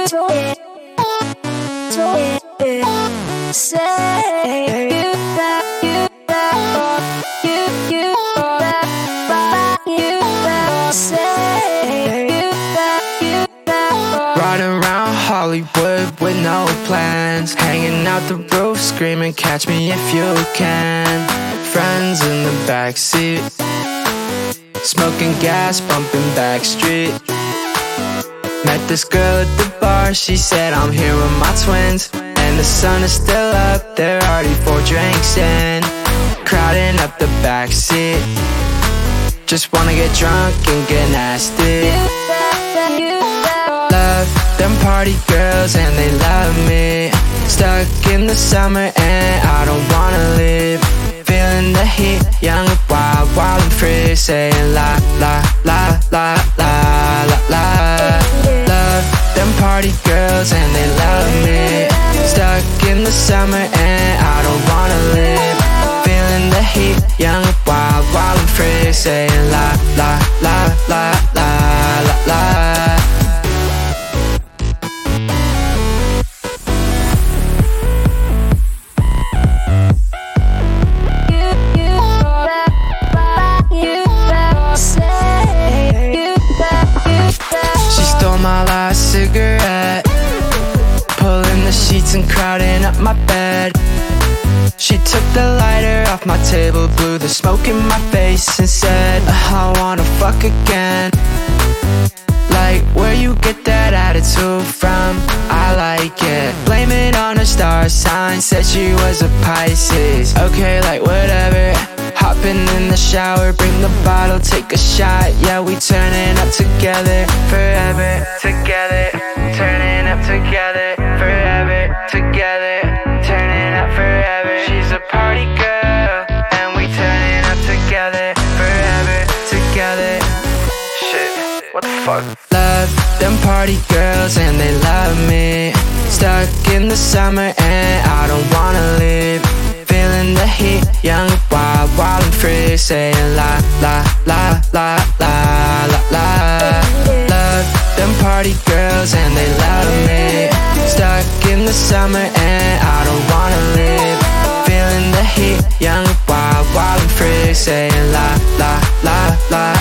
Riding around Hollywood with no plans, hanging out the roof screaming, catch me if you can. Friends in the backseat, smoking gas, bumping Backstreet. Met this girl at the bar, she said I'm here with my twins, and the sun is still up, there are already 4 drinks in. Crowding up the backseat, just wanna get drunk and get nasty. Love them party girls and they love me. Stuck in the summer and I don't wanna leave. Feeling the heat, young and wild, wild and free. Saying la, la, la, la, la, la, la. Love them party girls and they love me. Stuck in the summer and I don't wanna leave. Feeling the heat, young and wild, wild and free. Saying la, la, la, la, la, la, la. My last cigarette, pulling the sheets and crowding up my bed. She took the lighter off my table, blew the smoke in my face and said, I wanna fuck again. Like, where you get that attitude from? I like it. Blame it on her star sign, said she was a Pisces. Okay, like whatever. Hopping in the shower, bring the bottle, take a shot. Yeah, we turning up together, forever. Together, turning up together, forever. Together, turning up forever. She's a party girl, and we turning up together, forever. Together. Shit, what the fuck? Love them party girls and they love me. Stuck in the summer and I don't wanna leave. Feeling the heat, young and wild, wild and free. Saying la, la, la, la, la, la, la. Love them party girls and they love me. Stuck in the summer and I don't wanna leave. Feeling the heat, young and wild, wild and free. Saying la, la, la, la,